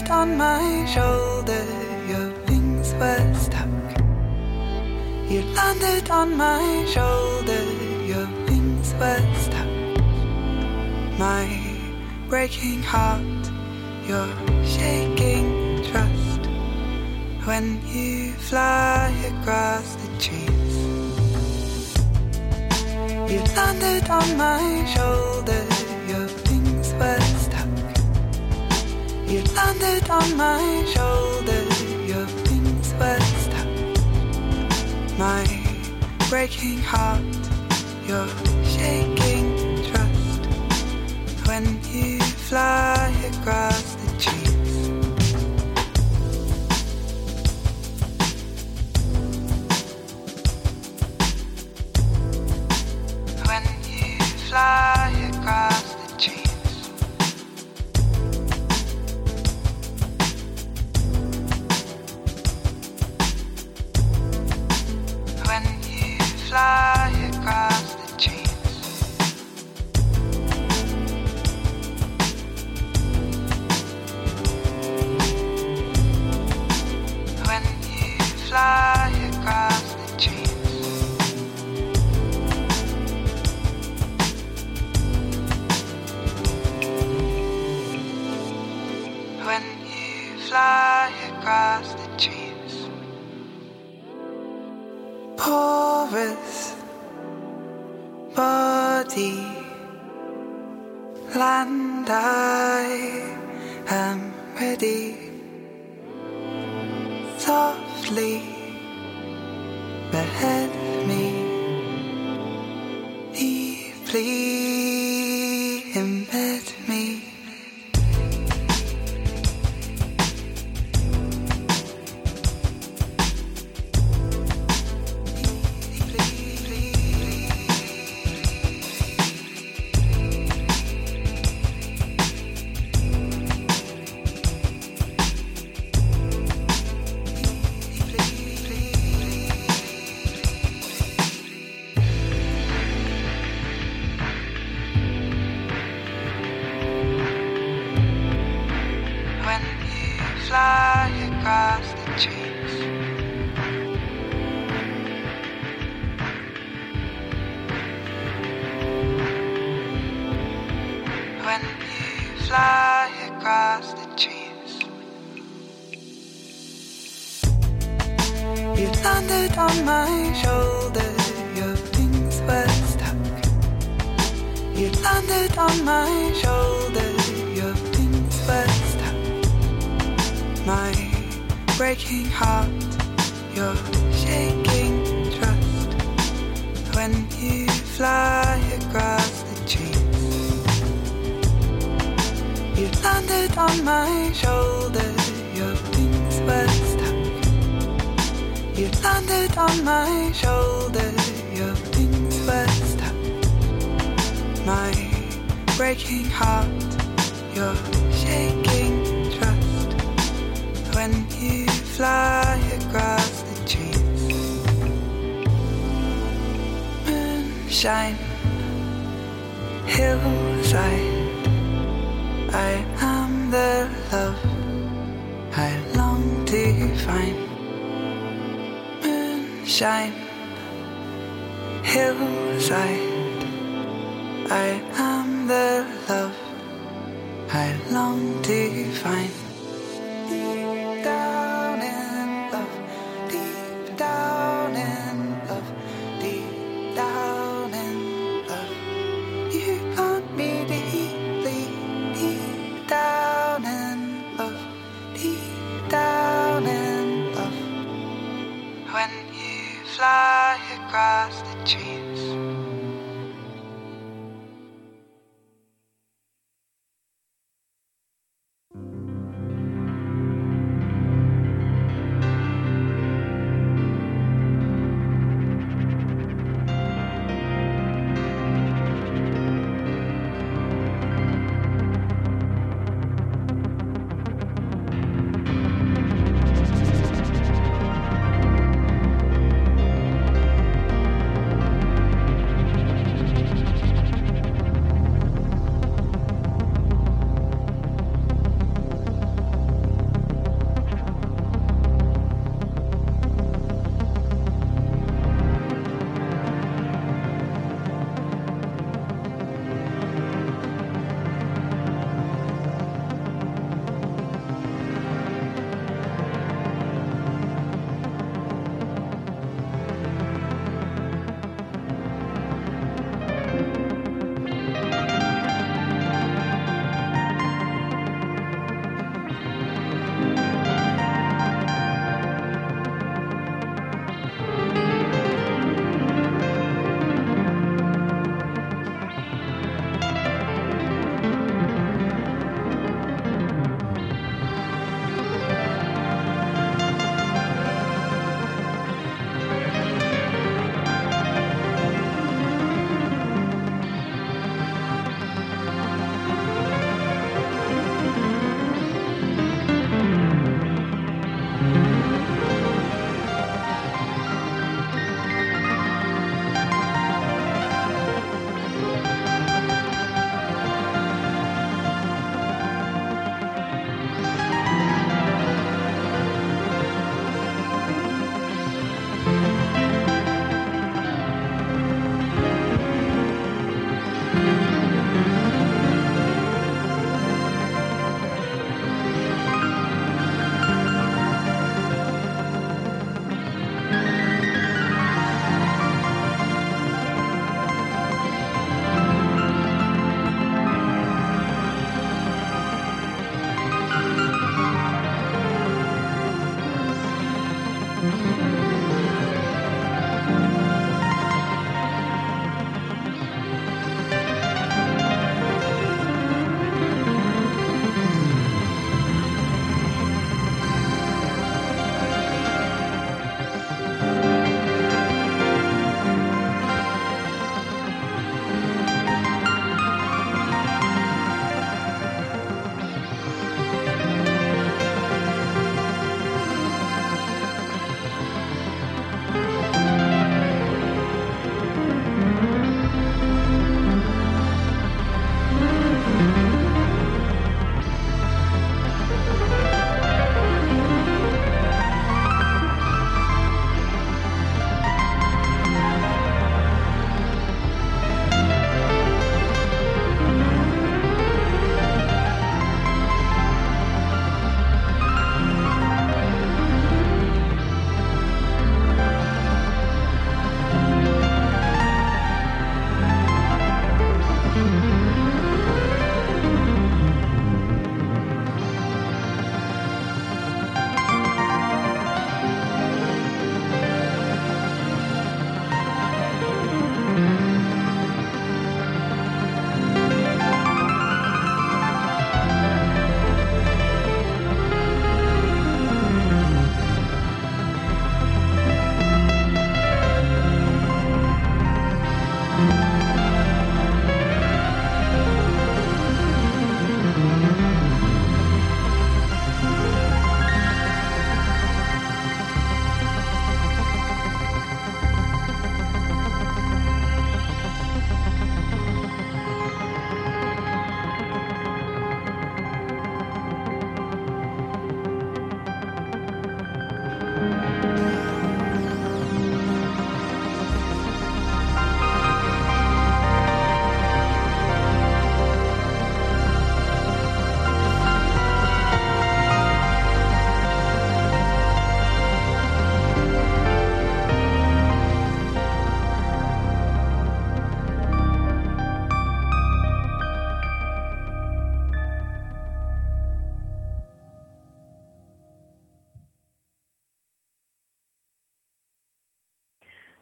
landed on my shoulder, your wings were stuck. You landed on my shoulder, your wings were stuck. My breaking heart, your shaking trust. When you fly across the trees, you landed on my shoulder, your wings were stuck. You landed on my shoulder, your wings were stuck. My breaking heart, your shaking trust. When you fly across the trees, when you fly across the trees, when you fly across the trees, when you fly across the trees, when you fly across the trees. Porous body, land, I am ready. Softly behead me, deeply embed me. Fly across the trees, when you fly across the trees, you landed on my shoulder, your wings were stuck. You landed on my shoulder, your wings were stuck. My breaking heart, your shaking trust. When you fly across the trees, you landed on my shoulder, your wings were stuck. You landed on my shoulder, your wings were stuck. My breaking heart, your shaking trust. When you fly across the trees, moonshine, hillside, I am the love I long to find. Moonshine, hillside, I am the love I long to find. Deep down in love, deep down in love, deep down in love. You got me deeply, deep down in love, deep down in love. When you fly across the trees.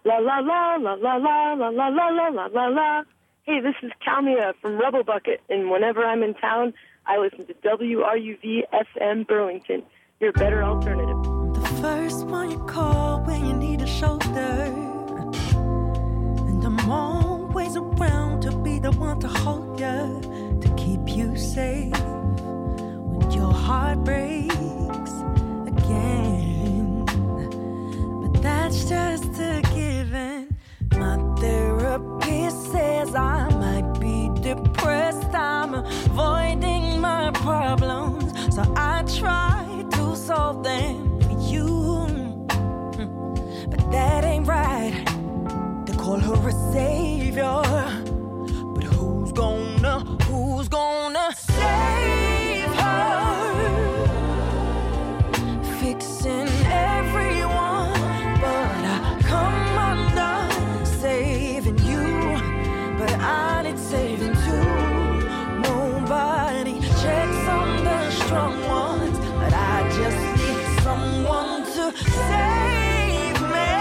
La la la la la la la la la la la la la. Hey, this is Kalmia from Rebel Bucket, and whenever I'm in town, I listen to WRUV FM Burlington, your better alternative. The first one you call when you need a shoulder, and I'm always around to be the one to hold you, to keep you safe when your heart breaks again. But that's just a given. My therapist says I might be depressed. I'm avoiding my problems, so I try to solve them for you. But that ain't right to call her a savior. But who's gonna save her? Fixing everyone, but I come undone. Saving you, but I need saving too. Nobody checks on the strong ones, but I just need someone to save me.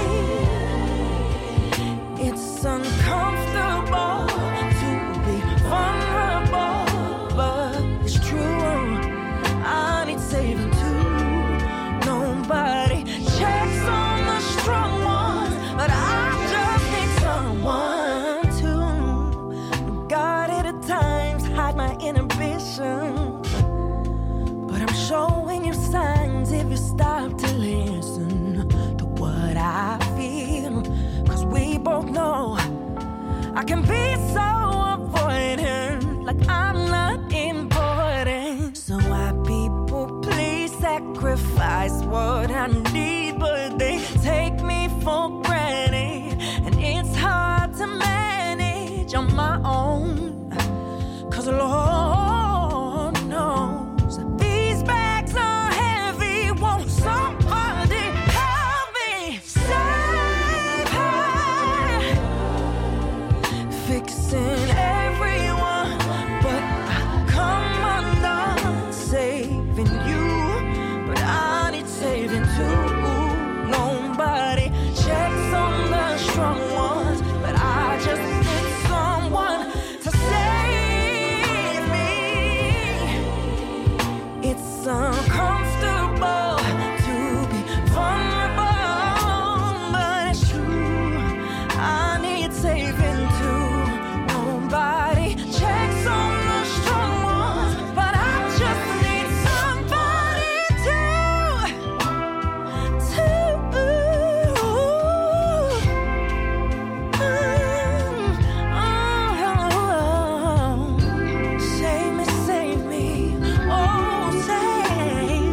It's uncomfortable to be vulnerable, but it's true. I need saving too. Nobody checks on the strong ones, but I just need someone to guard it at times, hide my inhibition. But I'm showing you signs if you stop to listen to what I feel. Cause we both know I can be so avoidant, like I'm not important. So why people please sacrifice what I need, but they take me for granted, and it's hard to manage on my own. Cause Lord knows these bags are heavy. Won't somebody help me save her? Fixing everyone, but I come undone. Saving you, but I need saving too. Nobody checks on the strong ones, but I just need someone to save me. It's uncomfortable to be vulnerable, but it's true. I need saving too. Nobody checks on the strong ones, but I just need somebody to save me, oh, save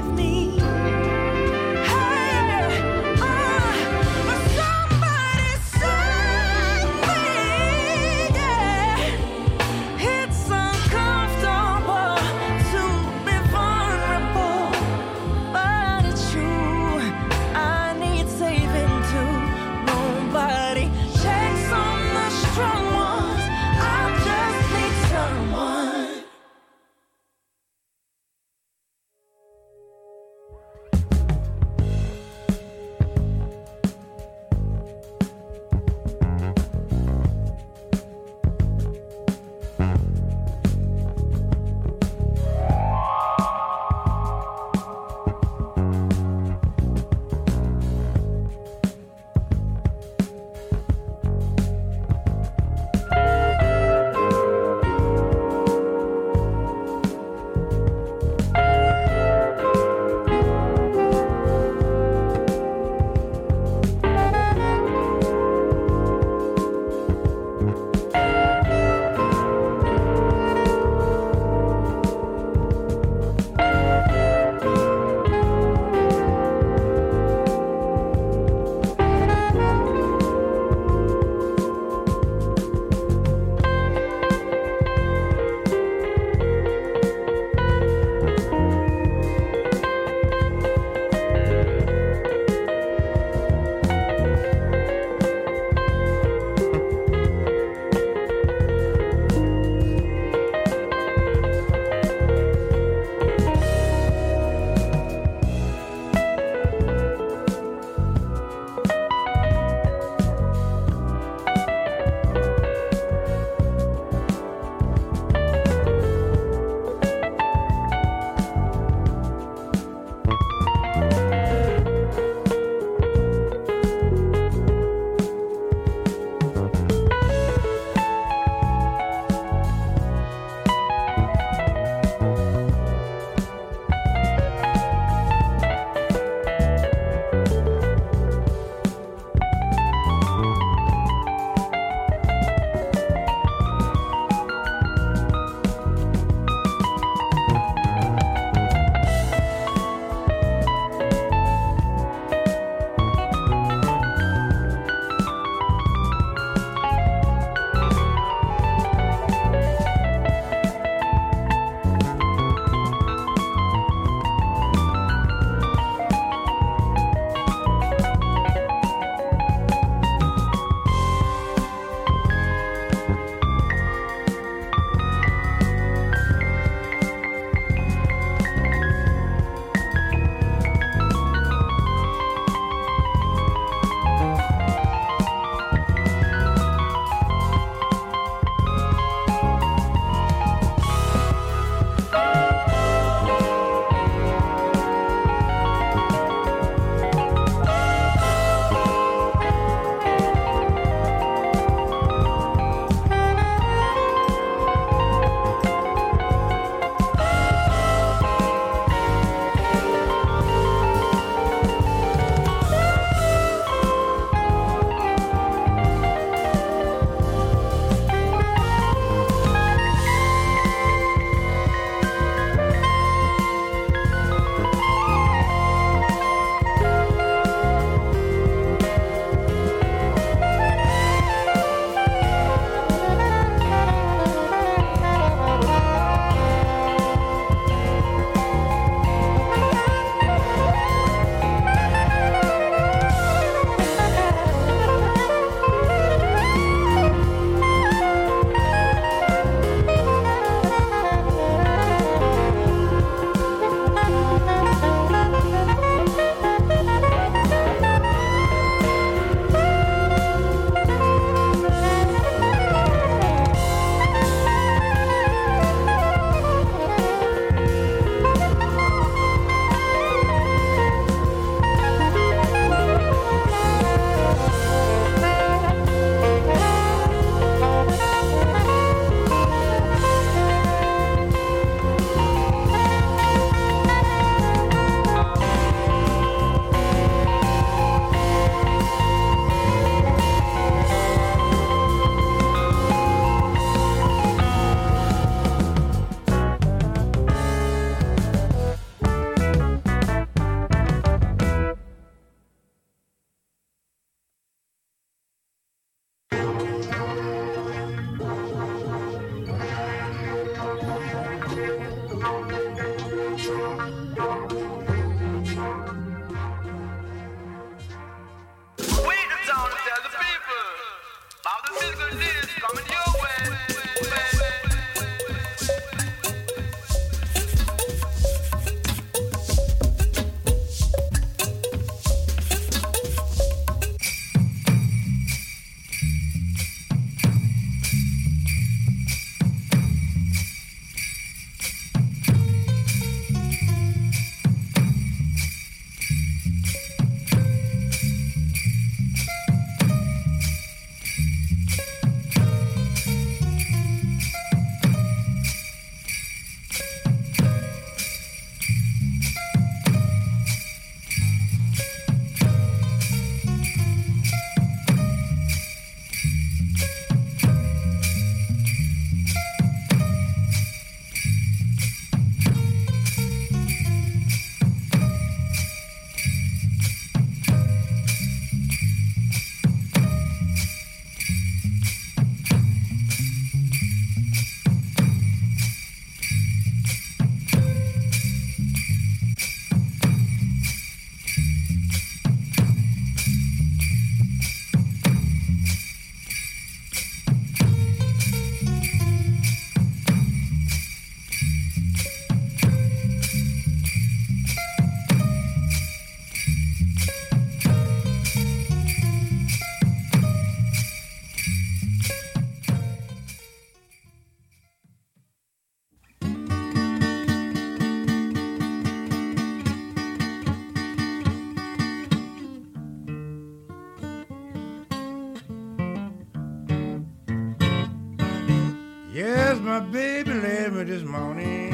Yes, my baby left me this morning.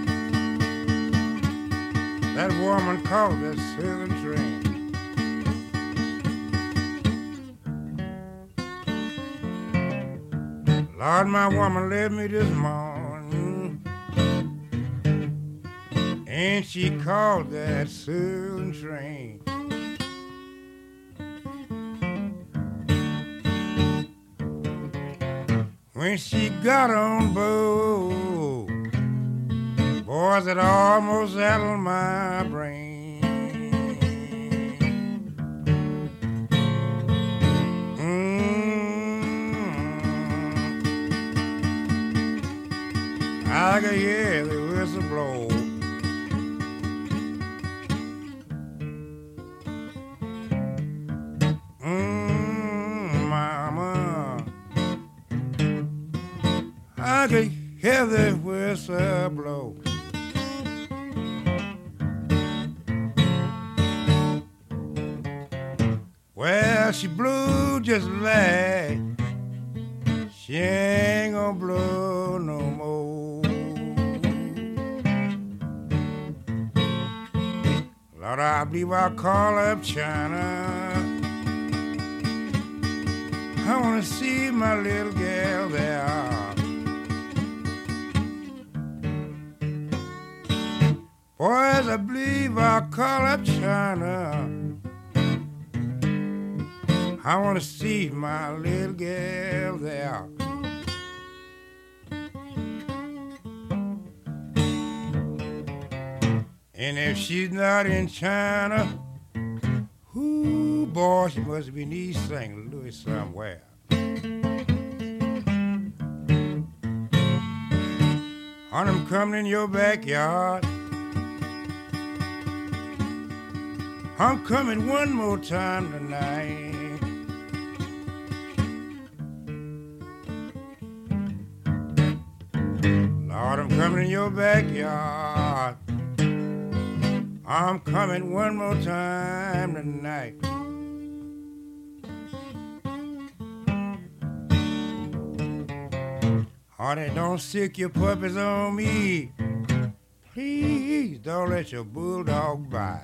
That woman called that southern train. Lord, my woman left me this morning, and she called that southern train. When she got on board, boys, it almost settled my brain. I could hear the whistle blow. Mama, I could hear the whistle blow. Well, she blew just like she ain't gonna blow no more. Lord, I believe I'll call up China. I wanna see my little girl there. Boys, I believe I'll call up China. I wanna see my little girl there. And if she's not in China, ooh, boy, she must be in East St. Louis somewhere. I'm coming in your backyard. I'm coming one more time tonight. Lord, I'm coming in your backyard. I'm coming one more time tonight. Honey, don't sick your puppies on me. Please don't let your bulldog bite.